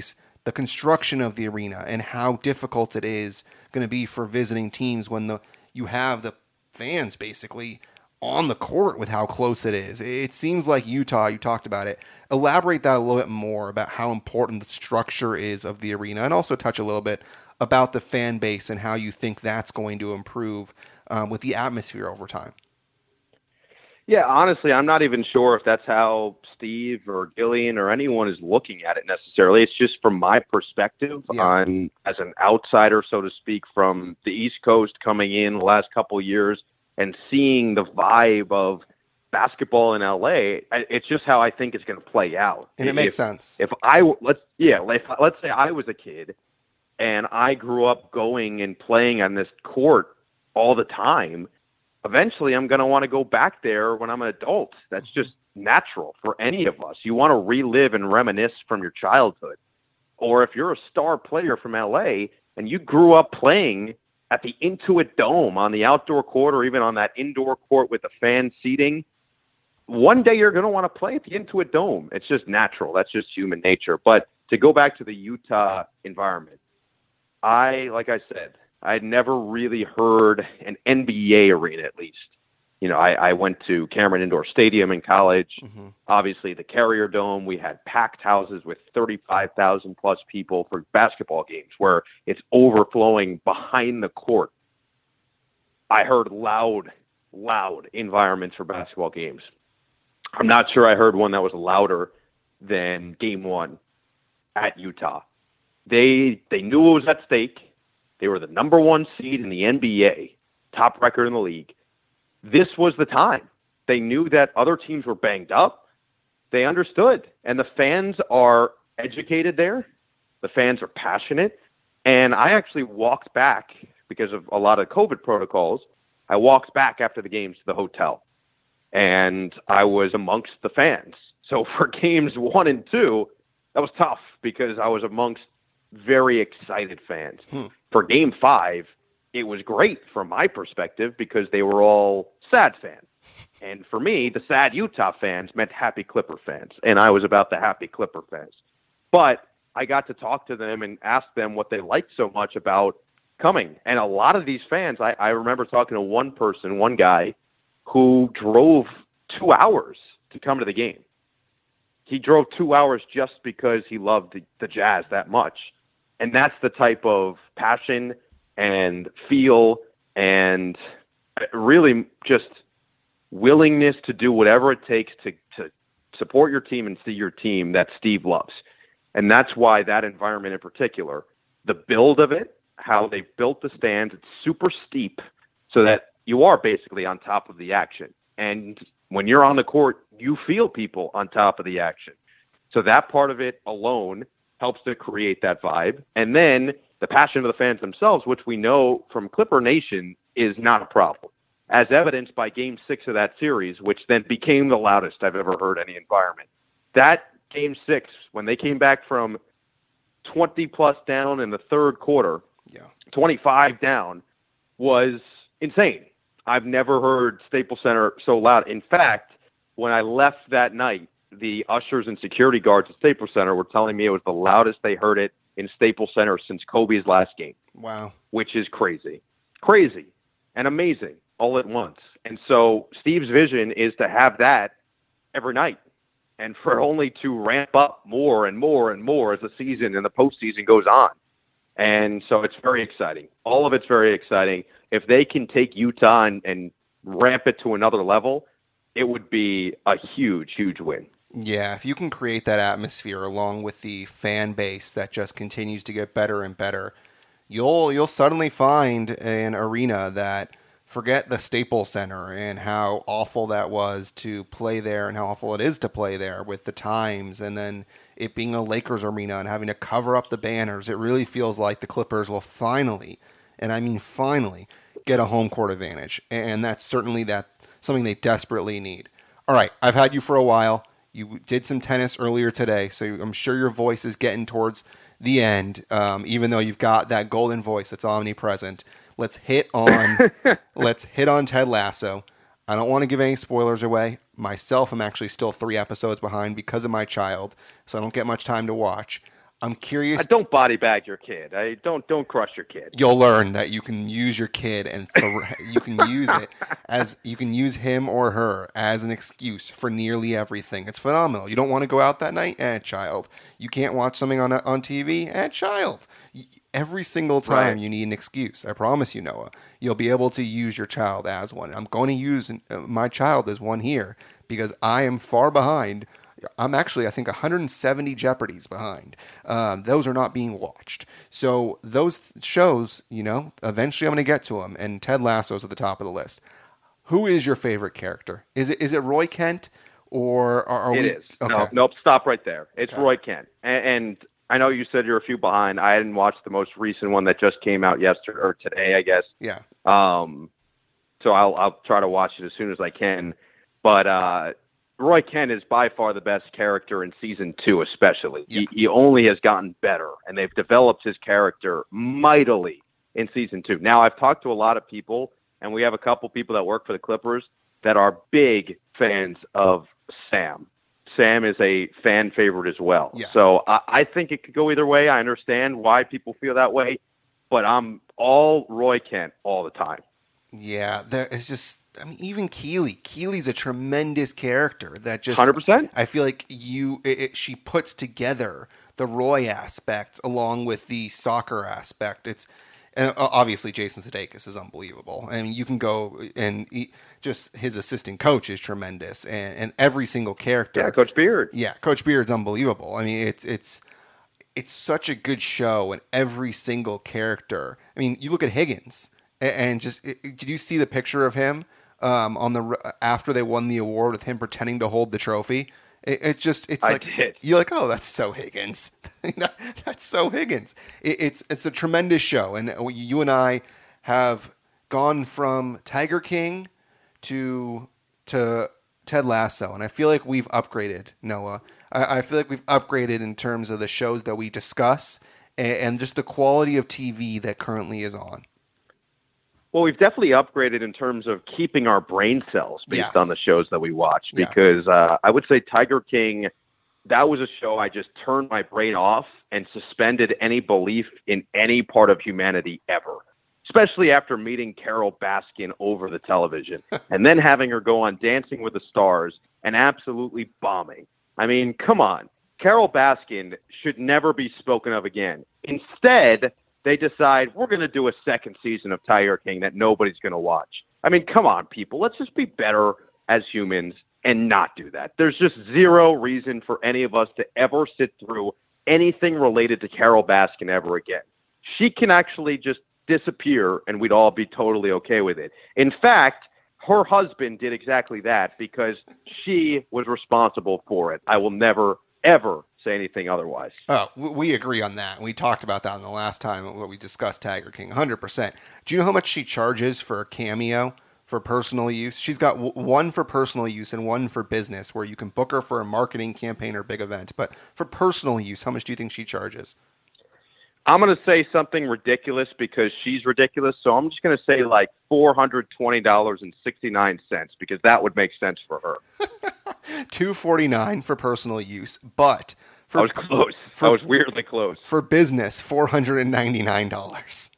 the construction of the arena and how difficult it is going to be for visiting teams when the you have the fans basically on the court with how close it is. It seems like Utah, you talked about it. Elaborate that a little bit more about how important the structure is of the arena, and also touch a little bit about the fan base and how you think that's going to improve um, with the atmosphere over time. Yeah, honestly, I'm not even sure if that's how Steve or Gillian or anyone is looking at it necessarily. It's just from my perspective, Yeah. on as an outsider, so to speak, from the East Coast coming in the last couple of years and seeing the vibe of basketball in L A. It's just how I think it's going to play out. And it makes if, sense. If I let's yeah, if, let's say I was a kid and I grew up going and playing on this court all the time, eventually I'm going to want to go back there when I'm an adult. That's just natural for any of us. You want to relive and reminisce from your childhood. Or if you're a star player from L A and you grew up playing at the Intuit Dome on the outdoor court or even on that indoor court with the fan seating, one day you're going to want to play at the Intuit Dome. It's just natural. That's just human nature. But to go back to the Utah environment, I, like I said, I'd never really heard an N B A arena, at least. You know, I, I went to Cameron Indoor Stadium in college. Mm-hmm. Obviously, the Carrier Dome. We had packed houses with thirty-five thousand plus people for basketball games where it's overflowing behind the court. I heard loud, loud environments for basketball games. I'm not sure I heard one that was louder than game one at Utah. They they knew it was at stake. They were the number one seed in the N B A, top record in the league. This was the time. They knew that other teams were banged up. They understood. And the fans are educated there. The fans are passionate. And I actually walked back, because of a lot of COVID protocols, I walked back after the games to the hotel. And I was amongst the fans. So for games one and two, that was tough because I was amongst very excited fans. Hmm. For game five, it was great from my perspective because they were all sad fans. And for me, the sad Utah fans meant happy Clipper fans. And I was about the happy Clipper fans. But I got to talk to them and ask them what they liked so much about coming. And a lot of these fans, I, I remember talking to one person, one guy, who drove two hours to come to the game. He drove two hours just because he loved the, the Jazz that much. And that's the type of passion and feel and really just willingness to do whatever it takes to, to support your team and see your team that Steve loves. And that's why that environment in particular, the build of it, how they built the stands, it's super steep so that you are basically on top of the action. And when you're on the court, you feel people on top of the action. So that part of it alone helps to create that vibe. And then the passion of the fans themselves, which we know from Clipper Nation is not a problem, as evidenced by game six of that series, which then became the loudest I've ever heard any environment. That game six, when they came back from twenty plus down in the third quarter, yeah. twenty-five down, was insane. I've never heard Staples Center so loud. In fact, when I left that night, the ushers and security guards at Staples Center were telling me it was the loudest they heard it in Staples Center since Kobe's last game. Wow. Which is crazy. Crazy and amazing all at once. And so Steve's vision is to have that every night and for only to ramp up more and more and more as the season and the postseason goes on. And so it's very exciting. All of it's very exciting. If they can take Utah and, and ramp it to another level, it would be a huge, huge win. Yeah, if you can create that atmosphere along with the fan base that just continues to get better and better, you'll you'll suddenly find an arena that, forget the Staples Center and how awful that was to play there and how awful it is to play there with the times, and then it being a Lakers arena and having to cover up the banners. It really feels like the Clippers will finally, and I mean finally, get a home court advantage. And that's certainly that something they desperately need. All right, I've had you for a while. You did some tennis earlier today, so I'm sure your voice is getting towards the end, um, even though you've got that golden voice that's omnipresent. Let's hit on let's hit on Ted Lasso. I don't want to give any spoilers away. Myself, I'm actually still three episodes behind because of my child, so I don't get much time to watch. I'm curious. I don't body bag your kid. I don't don't crush your kid. You'll learn that you can use your kid and th- you can use it as you can use him or her as an excuse for nearly everything. It's phenomenal. You don't want to go out that night, eh, child. You can't watch something on on T V, eh, child. Every single time Right. you need an excuse. I promise you, Noah. You'll be able to use your child as one. I'm going to use uh, my child as one here because I am far behind. I'm actually, I think, one hundred seventy Jeopardies behind. Um, those are not being watched. So those shows, you know, eventually I'm going to get to them. And Ted Lasso's at the top of the list. Who is your favorite character? Is it is it Roy Kent or are, are It we? is. Okay. No, nope, stop right there. It's Okay. Roy Kent. And, and I know you said you're a few behind. I didn't watch the most recent one that just came out yesterday or today, I guess. Yeah. Um, so I'll I'll try to watch it as soon as I can. But uh, Roy Kent is by far the best character in season two, especially. Yeah. He, he only has gotten better, and they've developed his character mightily in season two. Now, I've talked to a lot of people, and we have a couple people that work for the Clippers that are big fans of Sam. Sam is a fan favorite as well. Yes. So I, I think it could go either way. I understand why people feel that way, but I'm all Roy Kent all the time. Yeah, there is just, I mean, even Keely. Keely's a tremendous character that just, one hundred percent. I feel like you, it, it, she puts together the Roy aspect along with the soccer aspect. It's, and obviously Jason Sudeikis is unbelievable. I mean, you can go and he, just his assistant coach is tremendous, and, and every single character. Yeah, Coach Beard. Yeah, Coach Beard's unbelievable. I mean, it's it's it's such a good show, and every single character. I mean, you look at Higgins, and, and just it, did you see the picture of him um, on the after they won the award with him pretending to hold the trophy? It, it's just it's I like did. you're like, oh, that's so Higgins. that, that's so Higgins. It, it's it's a tremendous show, and you and I have gone from Tiger King to to Ted Lasso, and I feel like we've upgraded, Noah. I, I feel like we've upgraded in terms of the shows that we discuss and, and just the quality of T V that currently is on. Well, we've definitely upgraded in terms of keeping our brain cells based Yes. on the shows that we watch. Yes. Because uh, I would say Tiger King, that was a show I just turned my brain off and suspended any belief in any part of humanity ever. Especially after meeting Carol Baskin over the television and then having her go on Dancing with the Stars and absolutely bombing. I mean, come on. Carol Baskin should never be spoken of again. Instead, they decide we're going to do a second season of Tiger King that nobody's going to watch. I mean, come on, people. Let's just be better as humans and not do that. There's just zero reason for any of us to ever sit through anything related to Carol Baskin ever again. She can actually just disappear and we'd all be totally okay with it. In fact, her husband did exactly that because she was responsible for it. I will never, ever say anything otherwise. Oh, we agree on that. We talked about that in the last time when we discussed Tiger King, one hundred percent. Do you know how much she charges for a cameo for personal use? She's got w- one for personal use and one for business where you can book her for a marketing campaign or big event. But for personal use, how much do you think she charges? I'm going to say something ridiculous because she's ridiculous. So I'm just going to say like four hundred twenty dollars and sixty-nine cents because that would make sense for her. two hundred forty-nine dollars for personal use, but for, I was close. for- I was weirdly close. for business, four hundred ninety-nine dollars.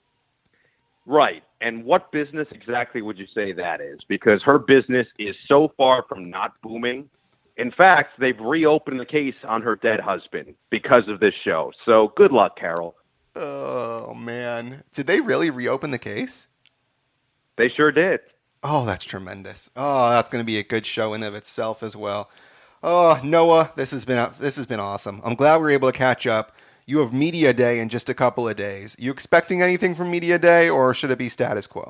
Right. And what business exactly would you say that is? Because her business is so far from not booming. In fact, they've reopened the case on her dead husband because of this show. So good luck, Carol. Oh, man. Did they really reopen the case? They sure did. Oh, that's tremendous. Oh, that's going to be a good show in of itself as well. Oh, Noah, this has been this has been awesome. I'm glad we were able to catch up. You have Media Day in just a couple of days. You expecting anything from Media Day, or should it be status quo?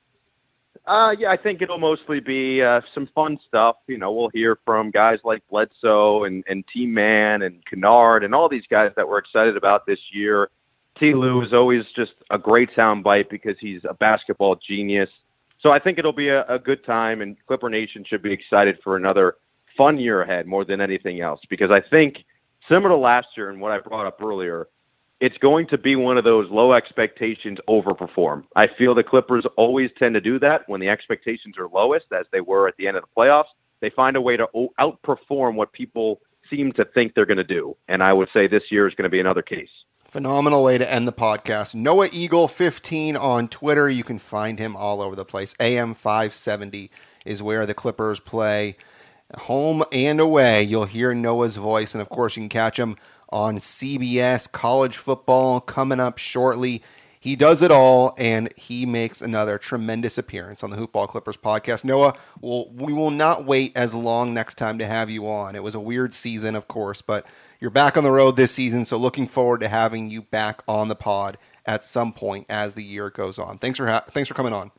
Uh, yeah, I think it'll mostly be uh, some fun stuff. You know, we'll hear from guys like Bledsoe and, and T-Man and Kennard and all these guys that we're excited about this year. T. Lou is always just a great soundbite because he's a basketball genius. So I think it'll be a, a good time, and Clipper Nation should be excited for another fun year ahead more than anything else. Because I think, similar to last year and what I brought up earlier, it's going to be one of those low expectations overperform. I feel the Clippers always tend to do that when the expectations are lowest, as they were at the end of the playoffs. They find a way to o- outperform what people seem to think they're going to do. And I would say this year is going to be another case. Phenomenal way to end the podcast. Noah Eagle fifteen on Twitter. You can find him all over the place. A M five seventy is where the Clippers play. Home and away, you'll hear Noah's voice. And, of course, you can catch him on C B S. College football coming up shortly. He does it all, and he makes another tremendous appearance on the Hoop Ball Clippers podcast. Noah, we'll, we will not wait as long next time to have you on. It was a weird season, of course, but you're back on the road this season, so looking forward to having you back on the pod at some point as the year goes on. Thanks for ha- thanks for coming on.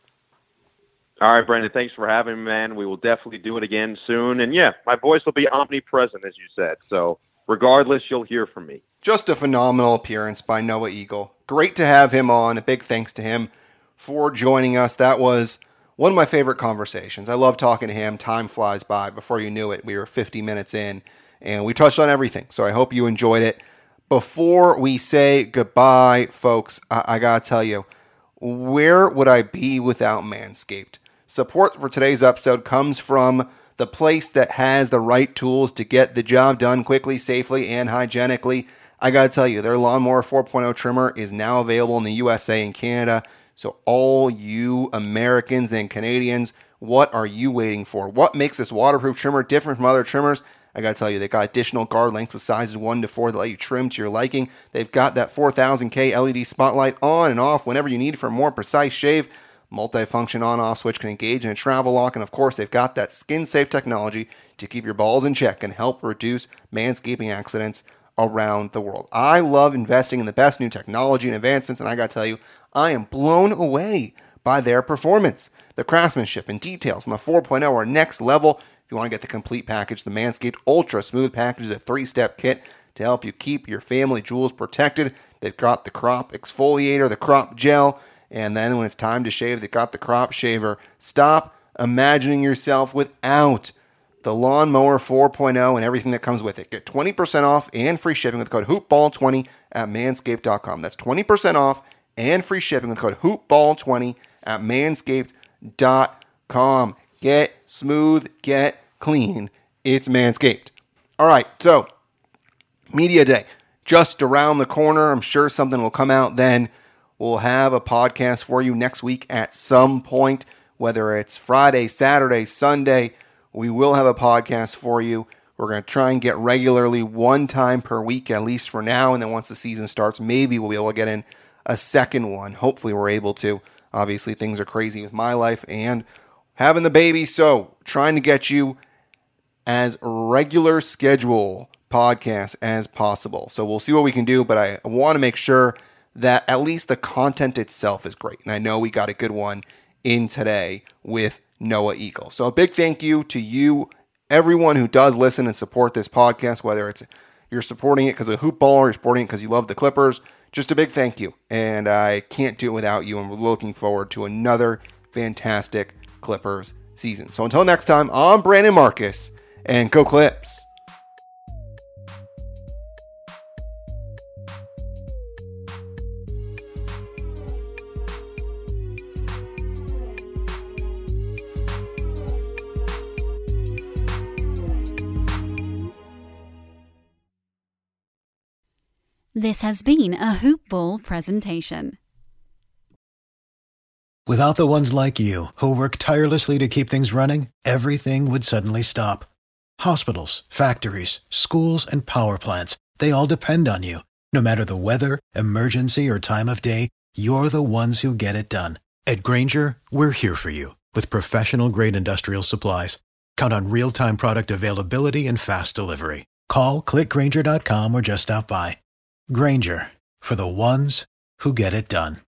All right, Brandon, thanks for having me, man. We will definitely do it again soon. And, yeah, my voice will be omnipresent, as you said. So regardless, you'll hear from me. Just a phenomenal appearance by Noah Eagle. Great to have him on. A big thanks to him for joining us. That was one of my favorite conversations. I love talking to him. Time flies by. Before you knew it, we were fifty minutes in, and we touched on everything. So I hope you enjoyed it. Before we say goodbye, folks, I, I got to tell you, where would I be without Manscaped? Support for today's episode comes from the place that has the right tools to get the job done quickly, safely, and hygienically. I got to tell you, their Lawnmower four point oh trimmer is now available in the U S A and Canada. So all you Americans and Canadians, what are you waiting for? What makes this waterproof trimmer different from other trimmers? I got to tell you, they got additional guard length with sizes one to four that let you trim to your liking. They've got that four thousand K L E D spotlight on and off whenever you need for a more precise shave. Multi-function on-off switch can engage in a travel lock. And of course, they've got that skin-safe technology to keep your balls in check and help reduce manscaping accidents around the world. I love investing in the best new technology and advancements, and I got to tell you, I am blown away by their performance. The craftsmanship and details on the four point oh are next level. If you want to get the complete package, the Manscaped Ultra Smooth Package is a three-step kit to help you keep your family jewels protected. They've got the crop exfoliator, the crop gel, and then when it's time to shave, they've got the crop shaver. Stop imagining yourself without the Lawnmower four point oh and everything that comes with it. Get twenty percent off and free shipping with code hoop ball twenty at manscaped dot com. That's twenty percent off and free shipping with code hoop ball twenty at manscaped dot com. Get smooth, get clean. It's Manscaped. All right, so Media Day, just around the corner. I'm sure something will come out then. We'll have a podcast for you next week at some point, whether it's Friday, Saturday, Sunday. We will have a podcast for you. We're going to try and get regularly one time per week, at least for now. And then once the season starts, maybe we'll be able to get in a second one. Hopefully we're able to. Obviously, things are crazy with my life and having the baby. So trying to get you as regular schedule podcast as possible. So we'll see what we can do, but I want to make sure that at least the content itself is great. And I know we got a good one in today with Noah Eagle. So a big thank you to you, everyone who does listen and support this podcast, whether it's you're supporting it because of Hoop Ball or you're supporting it because you love the Clippers. Just a big thank you. And I can't do it without you. And we're looking forward to another fantastic Clippers season. So until next time, I'm Brandon Marcus, and go Clips. This has been a Hoop Ball presentation. Without the ones like you, who work tirelessly to keep things running, everything would suddenly stop. Hospitals, factories, schools, and power plants, they all depend on you. No matter the weather, emergency, or time of day, you're the ones who get it done. At Grainger, we're here for you with professional-grade industrial supplies. Count on real-time product availability and fast delivery. Call, click Grainger dot com, or just stop by. Grainger, for the ones who get it done.